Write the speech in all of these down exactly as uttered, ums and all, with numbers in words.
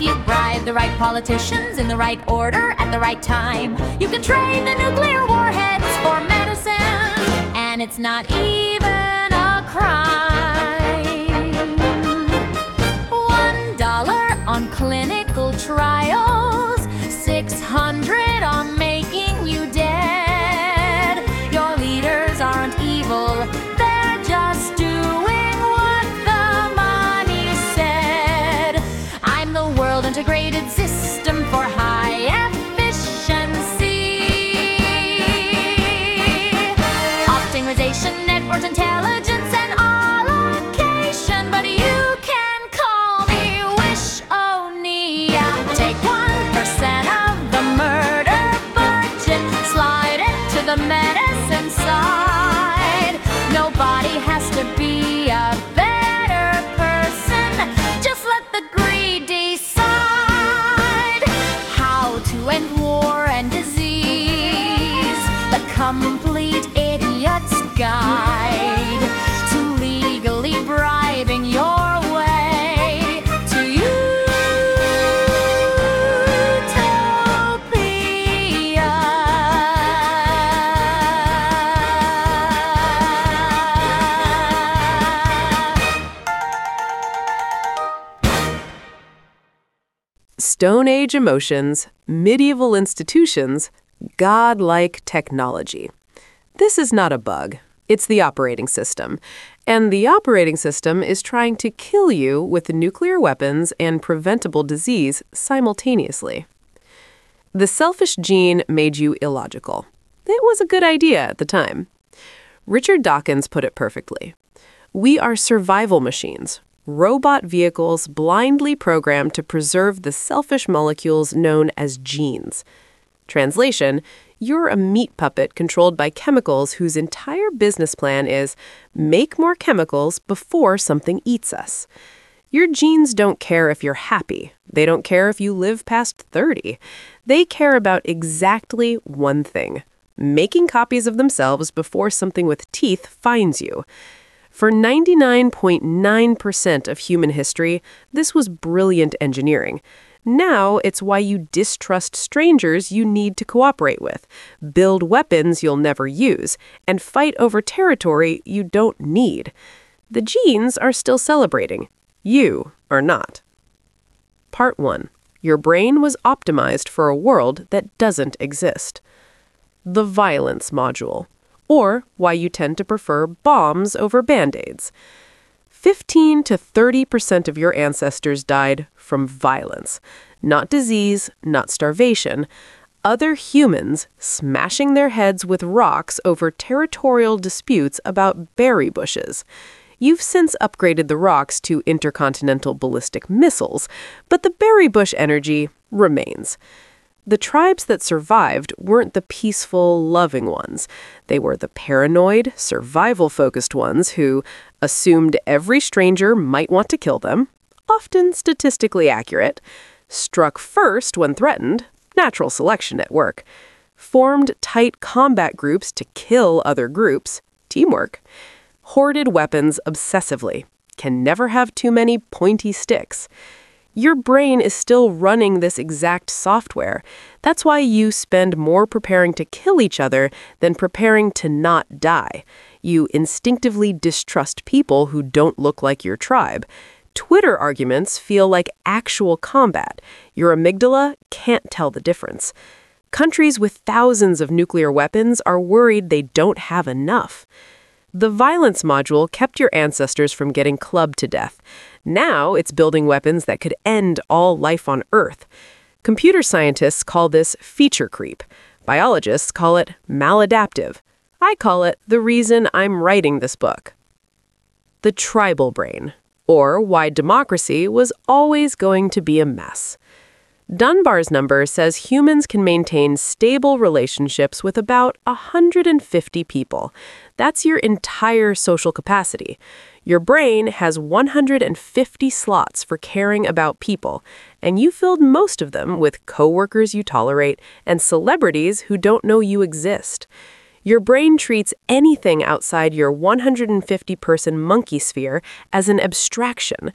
If you bribe the right politicians in the right order at the right time, you can trade the nuclear warheads for medicine, and it's not even a crime. One dollar on clinical trials, six hundred on making you dead. Your leaders aren't evil, they're just doing what the money said. I'm the world integrated system for high efficiency. Optimization, network intelligence, and allocation. But you can call me Wish-O-Nia. Take one percent of the murder budget, slide it to the medicine side. Nobody has to be a better person. Just let the greed decide how to end war and disease. The complete idiot's guide to legally bribing your way to Stone Age emotions, medieval institutions, godlike technology. This is not a bug. It's the operating system. And the operating system is trying to kill you with nuclear weapons and preventable disease simultaneously. The selfish gene made you illogical. It was a good idea at the time. Richard Dawkins put it perfectly. We are survival machines, robot vehicles blindly programmed to preserve the selfish molecules known as genes. Translation, you're a meat puppet controlled by chemicals whose entire business plan is make more chemicals before something eats us. Your genes don't care if you're happy. They don't care if you live past thirty. They care about exactly one thing, making copies of themselves before something with teeth finds you. For ninety-nine point nine percent of human history, this was brilliant engineering. Now it's why you distrust strangers you need to cooperate with, build weapons you'll never use, and fight over territory you don't need. The genes are still celebrating. You are not. Part one. Your brain was optimized for a world that doesn't exist. The violence module, or why you tend to prefer bombs over Band-Aids. fifteen to thirty percent of your ancestors died from violence. Not disease, not starvation. Other humans smashing their heads with rocks over territorial disputes about berry bushes. You've since upgraded the rocks to intercontinental ballistic missiles, but the berry bush energy remains. The tribes that survived weren't the peaceful, loving ones. They were the paranoid, survival-focused ones who assumed every stranger might want to kill them, often statistically accurate, struck first when threatened, natural selection at work, formed tight combat groups to kill other groups, teamwork, hoarded weapons obsessively, can never have too many pointy sticks. Your brain is still running this exact software. That's why you spend more preparing to kill each other than preparing to not die. You instinctively distrust people who don't look like your tribe. Twitter arguments feel like actual combat. Your amygdala can't tell the difference. Countries with thousands of nuclear weapons are worried they don't have enough. The violence module kept your ancestors from getting clubbed to death. Now it's building weapons that could end all life on Earth. Computer scientists call this feature creep. Biologists call it maladaptive. I call it the reason I'm writing this book. The tribal brain, or why democracy was always going to be a mess. Dunbar's number says humans can maintain stable relationships with about one hundred fifty people. That's your entire social capacity. Your brain has one hundred fifty slots for caring about people, and you filled most of them with coworkers you tolerate and celebrities who don't know you exist. Your brain treats anything outside your one hundred fifty person monkey sphere as an abstraction.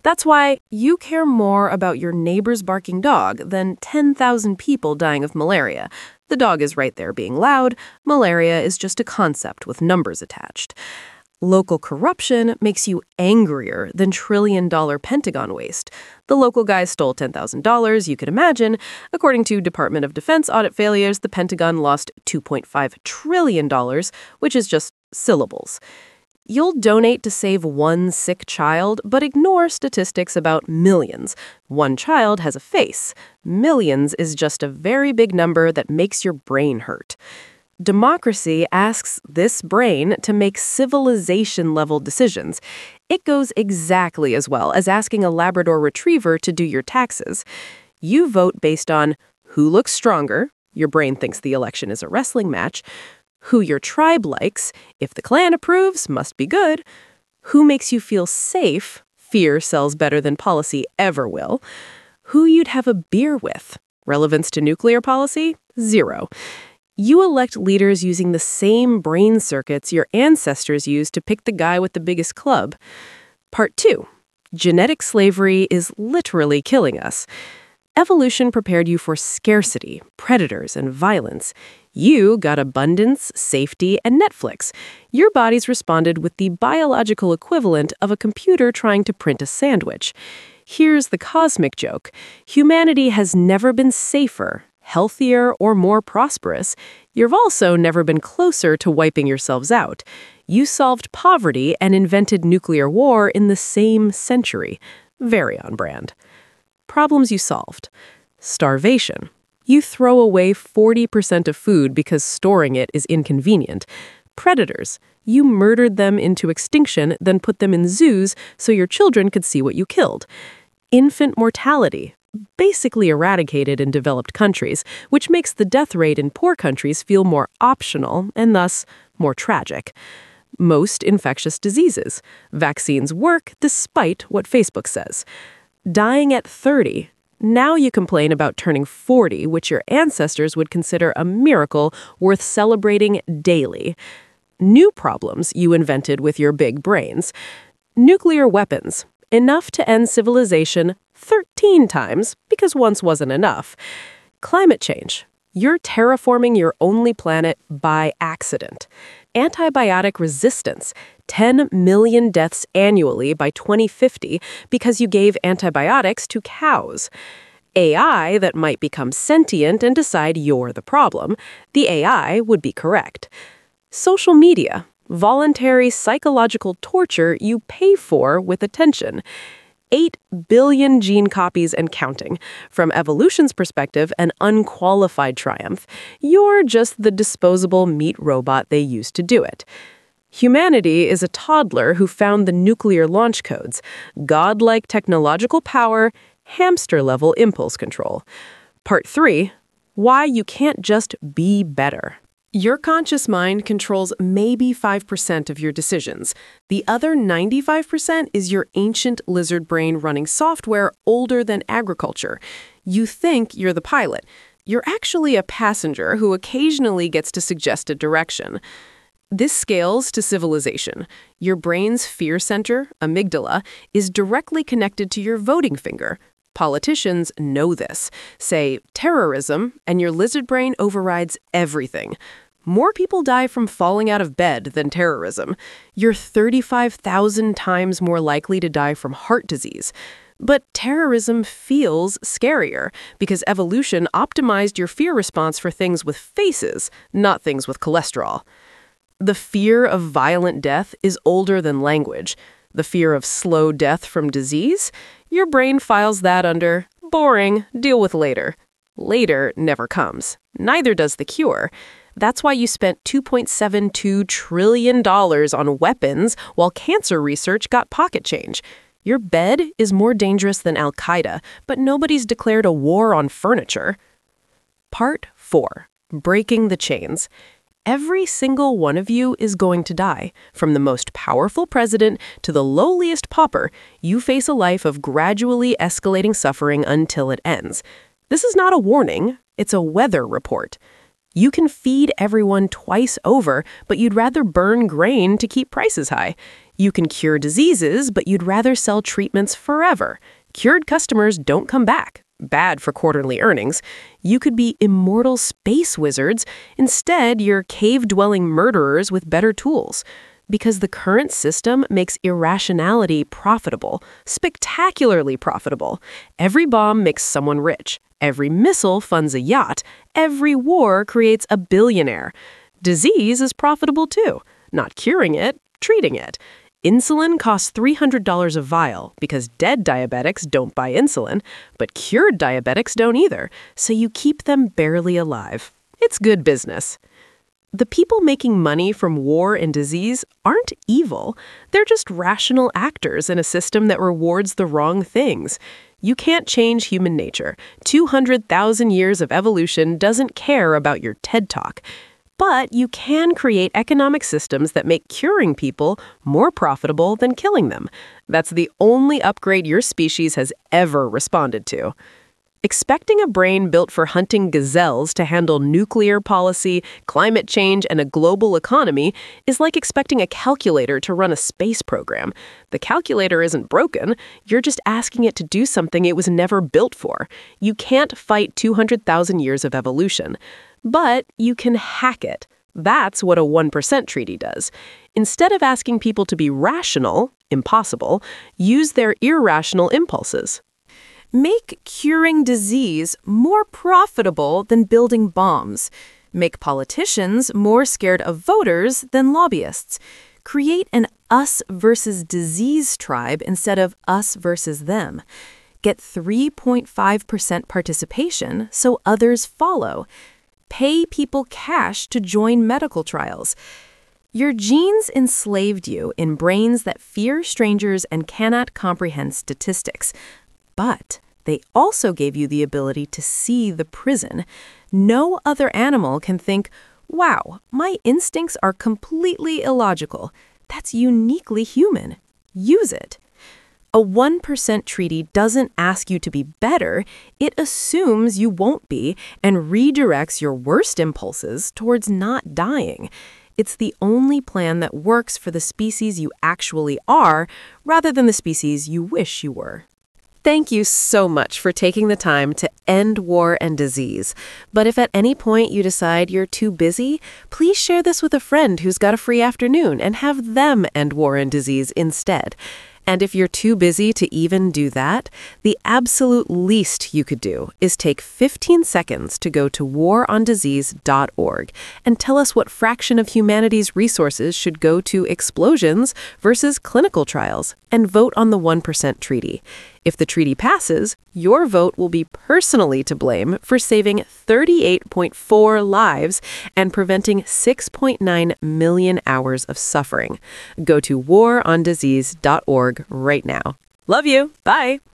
That's why you care more about your neighbor's barking dog than ten thousand people dying of malaria. The dog is right there being loud. Malaria is just a concept with numbers attached. Local corruption makes you angrier than trillion-dollar Pentagon waste. The local guy stole ten thousand dollars, you could imagine. According to Department of Defense audit failures, the Pentagon lost two point five trillion dollars, which is just syllables. You'll donate to save one sick child, but ignore statistics about millions. One child has a face. Millions is just a very big number that makes your brain hurt. Democracy asks this brain to make civilization-level decisions. It goes exactly as well as asking a Labrador retriever to do your taxes. You vote based on who looks stronger. Your brain thinks the election is a wrestling match. Who your tribe likes. If the clan approves, must be good. Who makes you feel safe. Fear sells better than policy ever will. Who you'd have a beer with. Relevance to nuclear policy? Zero. You elect leaders using the same brain circuits your ancestors used to pick the guy with the biggest club. Part two. Genetic slavery is literally killing us. Evolution prepared you for scarcity, predators, and violence. You got abundance, safety, and Netflix. Your bodies responded with the biological equivalent of a computer trying to print a sandwich. Here's the cosmic joke. Humanity has never been safer, healthier, or more prosperous. You've also never been closer to wiping yourselves out. You solved poverty and invented nuclear war in the same century. Very on brand. Problems you solved. Starvation. You throw away forty percent of food because storing it is inconvenient. Predators. You murdered them into extinction, then put them in zoos so your children could see what you killed. Infant mortality. Basically eradicated in developed countries, which makes the death rate in poor countries feel more optional and thus more tragic. Most infectious diseases. Vaccines work despite what Facebook says. Dying at thirty. Now you complain about turning forty, which your ancestors would consider a miracle worth celebrating daily. New problems you invented with your big brains. Nuclear weapons. Enough to end civilization thirteen times, because once wasn't enough. Climate change. You're terraforming your only planet by accident. Antibiotic resistance. ten million deaths annually by twenty fifty because you gave antibiotics to cows. A I that might become sentient and decide you're the problem. The A I would be correct. Social media. Voluntary psychological torture you pay for with attention. Eight billion gene copies and counting. From evolution's perspective, an unqualified triumph. You're just the disposable meat robot they used to do it. Humanity is a toddler who found the nuclear launch codes. Godlike technological power, hamster-level impulse control. Part three. Why you can't just be better. Your conscious mind controls maybe five percent of your decisions. The other ninety-five percent is your ancient lizard brain running software older than agriculture. You think you're the pilot. You're actually a passenger who occasionally gets to suggest a direction. This scales to civilization. Your brain's fear center, amygdala, is directly connected to your voting finger. Politicians know this. Say terrorism, and your lizard brain overrides everything. More people die from falling out of bed than terrorism. You're thirty-five thousand times more likely to die from heart disease. But terrorism feels scarier because evolution optimized your fear response for things with faces, not things with cholesterol. The fear of violent death is older than language. The fear of slow death from disease? Your brain files that under boring, deal with later. Later never comes. Neither does the cure. That's why you spent two point seven two trillion dollars on weapons while cancer research got pocket change. Your bed is more dangerous than Al-Qaeda, but nobody's declared a war on furniture. Part four. Breaking the chains. Every single one of you is going to die. From the most powerful president to the lowliest pauper, you face a life of gradually escalating suffering until it ends. This is not a warning, it's a weather report. You can feed everyone twice over, but you'd rather burn grain to keep prices high. You can cure diseases, but you'd rather sell treatments forever. Cured customers don't come back. Bad for quarterly earnings. You could be immortal space wizards. Instead, you're cave-dwelling murderers with better tools. Because the current system makes irrationality profitable, spectacularly profitable. Every bomb makes someone rich. Every missile funds a yacht. Every war creates a billionaire. Disease is profitable too. Not curing it, treating it. Insulin costs three hundred dollars a vial because dead diabetics don't buy insulin, but cured diabetics don't either, so you keep them barely alive. It's good business. The people making money from war and disease aren't evil. They're just rational actors in a system that rewards the wrong things. You can't change human nature. two hundred thousand years of evolution doesn't care about your TED Talk. But you can create economic systems that make curing people more profitable than killing them. That's the only upgrade your species has ever responded to. Expecting a brain built for hunting gazelles to handle nuclear policy, climate change, and a global economy is like expecting a calculator to run a space program. The calculator isn't broken. You're just asking it to do something it was never built for. You can't fight two hundred thousand years of evolution. But you can hack it. That's what a one percent treaty does. Instead of asking people to be rational, impossible, use their irrational impulses. Make curing disease more profitable than building bombs. Make politicians more scared of voters than lobbyists. Create an us versus disease tribe instead of us versus them. Get three point five percent participation so others follow. Pay people cash to join medical trials. Your genes enslaved you in brains that fear strangers and cannot comprehend statistics. But they also gave you the ability to see the prison. No other animal can think, wow, my instincts are completely illogical. That's uniquely human. Use it. A one percent treaty doesn't ask you to be better. It assumes you won't be and redirects your worst impulses towards not dying. It's the only plan that works for the species you actually are, rather than the species you wish you were. Thank you so much for taking the time to end war and disease. But if at any point you decide you're too busy, please share this with a friend who's got a free afternoon and have them end war and disease instead. And if you're too busy to even do that, the absolute least you could do is take fifteen seconds to go to war on disease dot org and tell us what fraction of humanity's resources should go to explosions versus clinical trials, and vote on the one percent treaty. If the treaty passes, your vote will be personally to blame for saving thirty-eight point four lives and preventing six point nine million hours of suffering. Go to war on disease dot org right now. Love you. Bye.